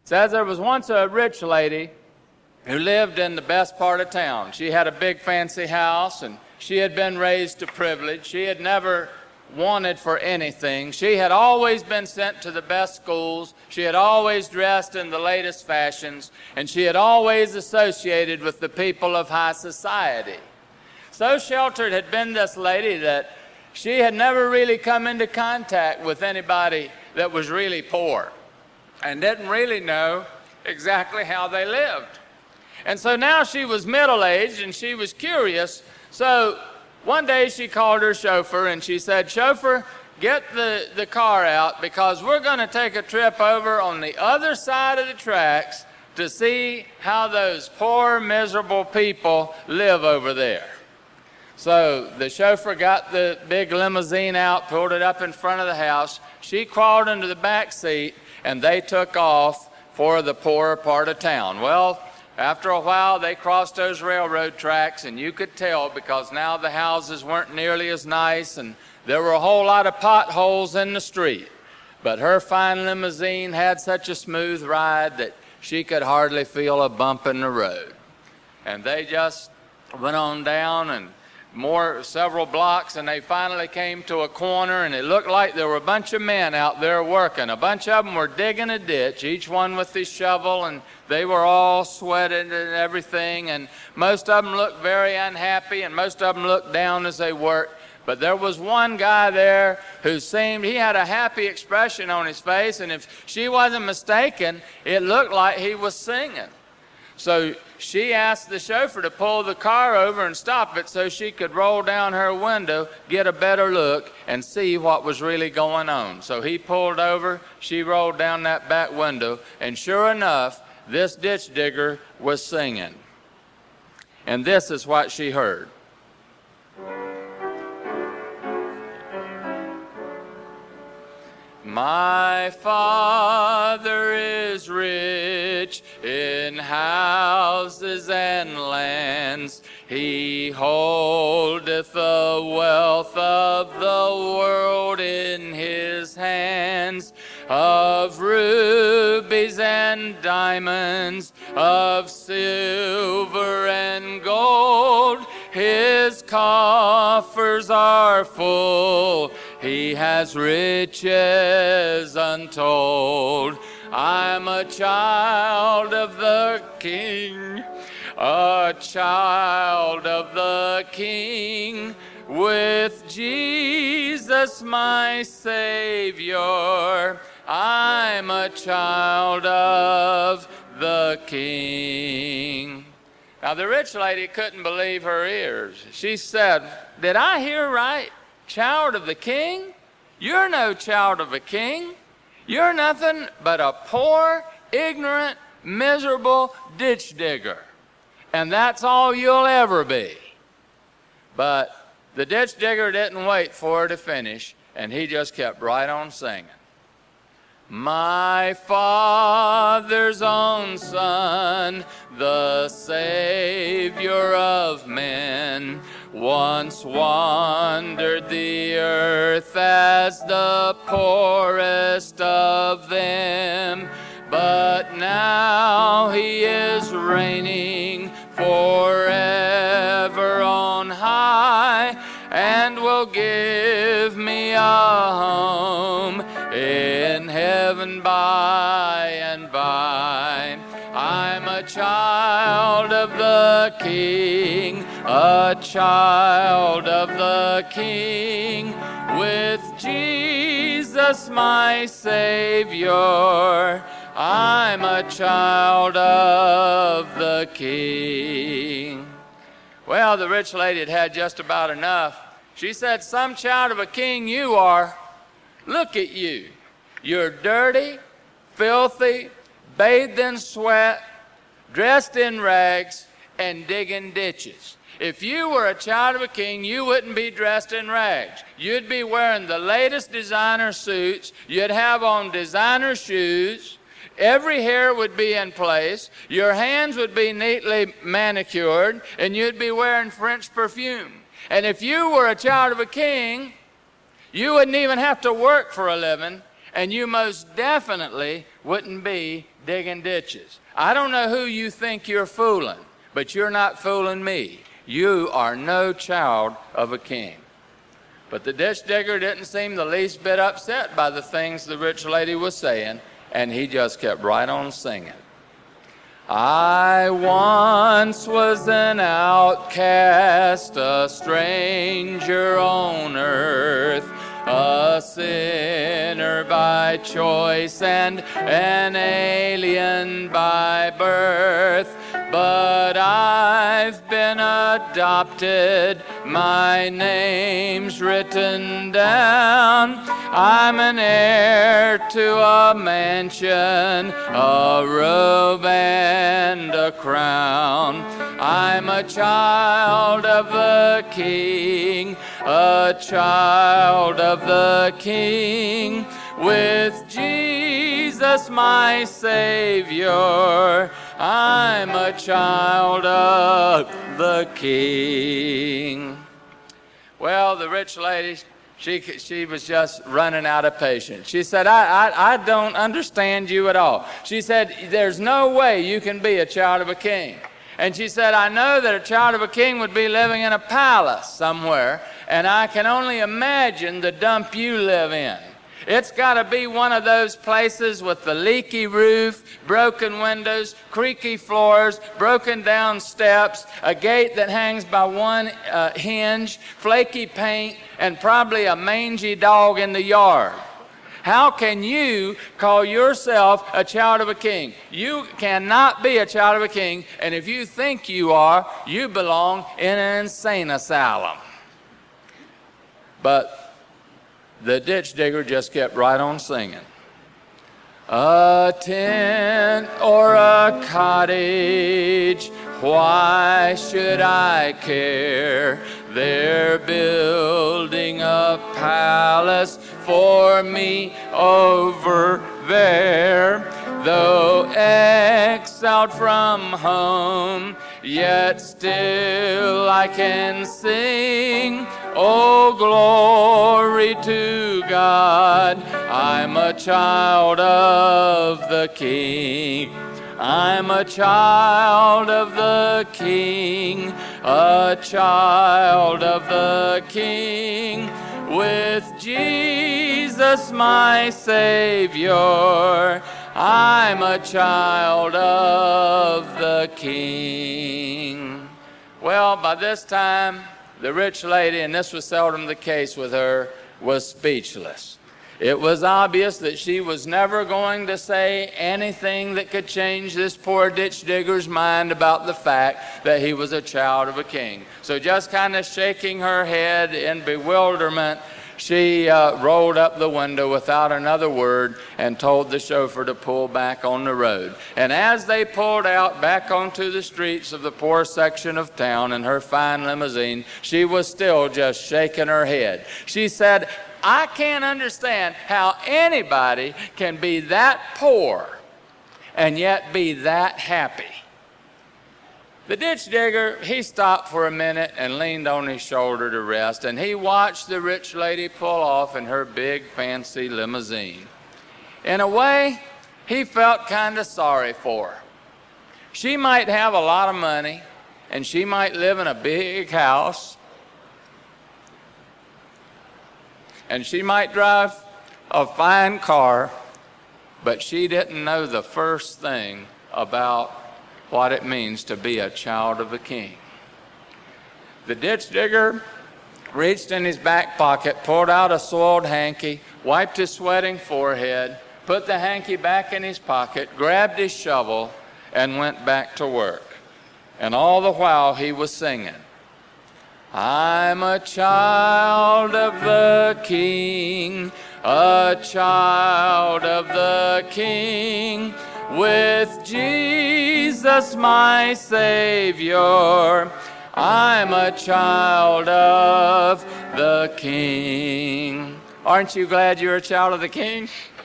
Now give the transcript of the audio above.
says there was once a rich lady who lived in the best part of town. She had a big fancy house, and she had been raised to privilege. She had never wanted for anything. She had always been sent to the best schools. She had always dressed in the latest fashions, and she had always associated with the people of high society. So sheltered had been this lady that she had never really come into contact with anybody that was really poor and didn't really know exactly how they lived. And so now she was middle-aged and she was curious. So one day she called her chauffeur and she said, "Chauffeur, get the car out because we're going to take a trip over on the other side of the tracks to see how those poor, miserable people live over there." So the chauffeur got the big limousine out, pulled it up in front of the house. She crawled into the back seat, and they took off for the poorer part of town. Well, after a while, they crossed those railroad tracks, and you could tell because now the houses weren't nearly as nice, and there were a whole lot of potholes in the street. But her fine limousine had such a smooth ride that she could hardly feel a bump in the road. And they just went on down and several blocks, and they finally came to a corner, and it looked like there were a bunch of men out there working. A bunch of them were digging a ditch, each one with his shovel, and they were all sweating and everything, and most of them looked very unhappy, and most of them looked down as they worked. But there was one guy there who he had a happy expression on his face, and if she wasn't mistaken, it looked like he was singing. So she asked the chauffeur to pull the car over and stop it so she could roll down her window, get a better look, and see what was really going on. So he pulled over, she rolled down that back window, and sure enough, this ditch digger was singing. And this is what she heard. My Father is rich in houses and lands. He holdeth the wealth of the world in his hands. Of rubies and diamonds, of silver and gold, his coffers are full. He has riches untold. I'm a child of the King, a child of the King, with Jesus my Savior. I'm a child of the King. Now the rich lady couldn't believe her ears. She said, "Did I hear right? Child of the King? You're no child of a king. You're nothing but a poor, ignorant, miserable ditch digger. And that's all you'll ever be." But the ditch digger didn't wait for her to finish, and he just kept right on singing. My Father's own Son, the Savior of men, once wandered the earth as the poorest of them, but now he is reigning forever on high, and will give me a home in heaven by and by. I'm a child of the King, a child of the King, with Jesus my Savior. I'm a child of the King. Well, the rich lady had just about enough. She said, "Some child of a king you are. Look at you. You're dirty, filthy, bathed in sweat, dressed in rags, and digging ditches. If you were a child of a king, you wouldn't be dressed in rags. You'd be wearing the latest designer suits. You'd have on designer shoes. Every hair would be in place. Your hands would be neatly manicured, and you'd be wearing French perfume. And if you were a child of a king, you wouldn't even have to work for a living, and you most definitely wouldn't be digging ditches. I don't know who you think you're fooling, but you're not fooling me. You are no child of a king. But the ditch digger didn't seem the least bit upset by the things the rich lady was saying, and he just kept right on singing. I once was an outcast, a stranger on earth, a sinner by choice and an alien by birth. But I've been adopted, my name's written down. I'm an heir to a mansion, a robe and a crown. I'm a child of the King, a child of the King, with Jesus my Savior. I'm a child of the King. Well, the rich lady, she was just running out of patience. She said, I don't understand you at all. She said, there's no way you can be a child of a king. And she said, I know that a child of a king would be living in a palace somewhere, and I can only imagine the dump you live in. It's got to be one of those places with the leaky roof, broken windows, creaky floors, broken down steps, a gate that hangs by one hinge, flaky paint, and probably a mangy dog in the yard. How can you call yourself a child of a king? You cannot be a child of a king, and if you think you are, you belong in an insane asylum. But the ditch digger just kept right on singing. A tent or a cottage, why should I care? They're building a palace for me over there. Though exiled from home, yet still I can sing. Oh, glory to God, I'm a child of the King. I'm a child of the King, a child of the King, with Jesus my Savior. I'm a child of the King. Well, by this time, the rich lady, and this was seldom the case with her, was speechless. It was obvious that she was never going to say anything that could change this poor ditch digger's mind about the fact that he was a child of a king. So just kind of shaking her head in bewilderment, she rolled up the window without another word and told the chauffeur to pull back on the road. And as they pulled out back onto the streets of the poor section of town in her fine limousine, she was still just shaking her head. She said, I can't understand how anybody can be that poor and yet be that happy. The ditch digger, he stopped for a minute and leaned on his shoulder to rest, and he watched the rich lady pull off in her big fancy limousine. In a way, he felt kind of sorry for her. She might have a lot of money, and she might live in a big house, and she might drive a fine car, but she didn't know the first thing about what it means to be a child of a king. The ditch digger reached in his back pocket, pulled out a soiled hanky, wiped his sweating forehead, put the hanky back in his pocket, grabbed his shovel, and went back to work. And all the while he was singing, I'm a child of the King, a child of the King, with Jesus my Savior. I'm a child of the King. Aren't you glad you're a child of the King?